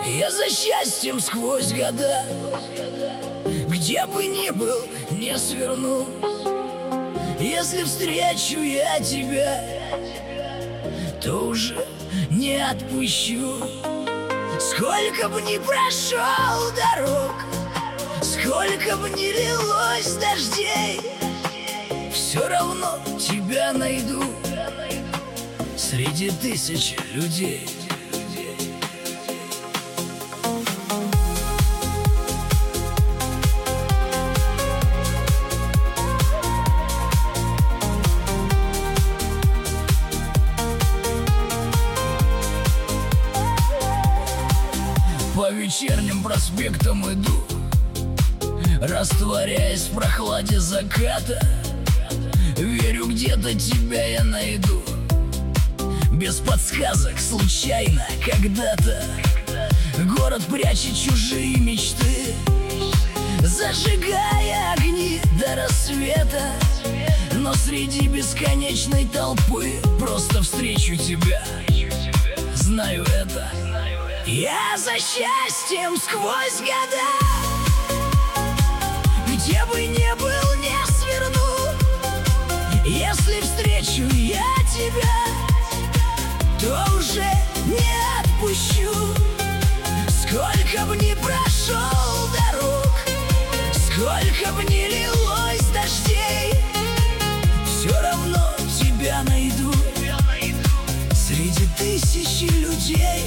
Я за счастьем сквозь года, где бы ни был, не сверну. Если встречу я тебя, то уже не отпущу. Сколько бы ни прошел дорог, сколько бы ни лилось дождей, все равно тебя найду среди тысяч людей. По вечерним проспектам иду, растворяясь в прохладе заката. Верю, где-то тебя я найду, без подсказок, случайно, когда-то. Город прячет чужие мечты, зажигая огни до рассвета. Но среди бесконечной толпы просто встречу тебя, знаю это. Я за счастьем сквозь года, где бы ни был, не сверну. Если встречу я тебя, то уже не отпущу. Сколько бы ни прошел дорог, сколько бы ни лилось дождей, все равно тебя найду среди тысячи людей.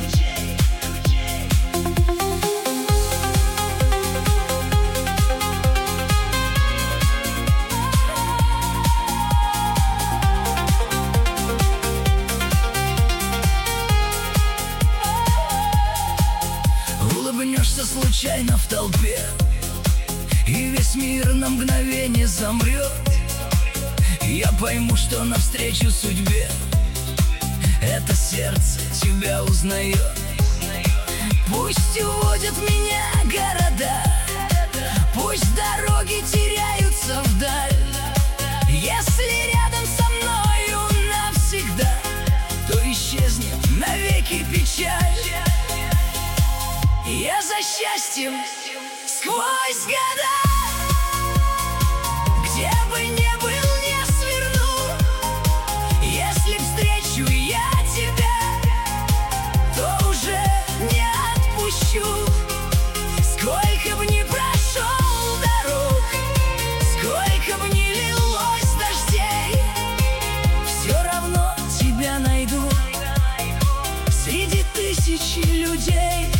Улыбнешься случайно в толпе, и весь мир на мгновение замрет. Я пойму, что навстречу судьбе это сердце тебя узнает. Пусть уводят меня города, пусть дороги теряются вдаль. Если рядом со мною навсегда, то исчезнет навеки печаль. Я за счастьем сквозь года, где бы ни был, не сверну. Если встречу я тебя, то уже не отпущу. Сколько бы ни прошел дорог, сколько бы ни лилось дождей, все равно тебя найду среди тысячи людей.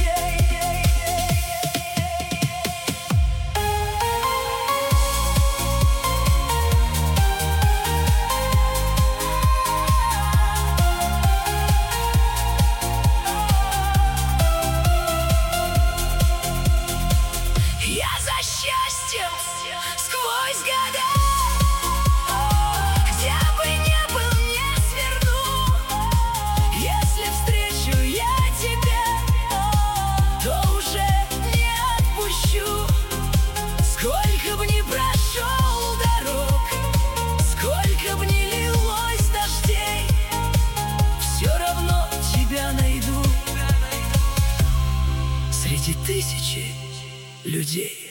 Сквозь года, где бы ни был, не сверну. Если встречу я тебя, то уже не отпущу. Сколько бы ни прошел дорог, сколько бы ни лилось дождей, все равно тебя найду среди тысячи людей.